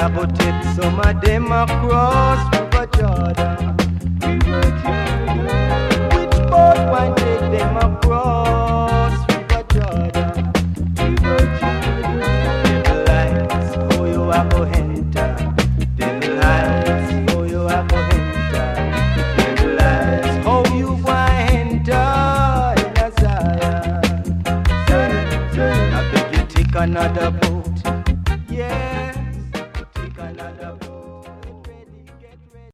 about it. Some of them across River Jordan. We hurt you